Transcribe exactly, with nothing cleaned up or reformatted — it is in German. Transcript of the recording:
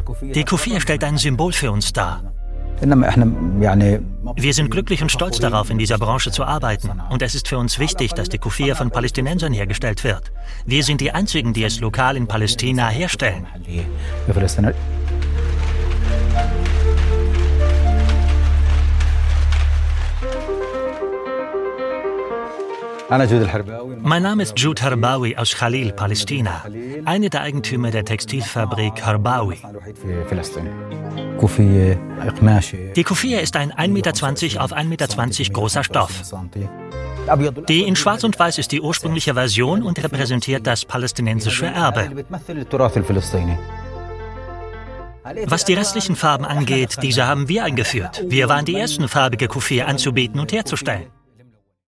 Die Kufiyya stellt ein Symbol für uns dar. Wir sind glücklich und stolz darauf, in dieser Branche zu arbeiten. Und es ist für uns wichtig, dass die Kufiyya von Palästinensern hergestellt wird. Wir sind die Einzigen, die es lokal in Palästina herstellen. Mein Name ist Jude Harbawi aus Khalil, Palästina, eine der Eigentümer der Textilfabrik Harbawi. Die Kufiyya ist ein ein Meter zwanzig auf ein Meter zwanzig großer Stoff. Die in Schwarz und Weiß ist die ursprüngliche Version und repräsentiert das palästinensische Erbe. Was die restlichen Farben angeht, diese haben wir eingeführt. Wir waren die ersten, farbige Kufiyya anzubieten und herzustellen.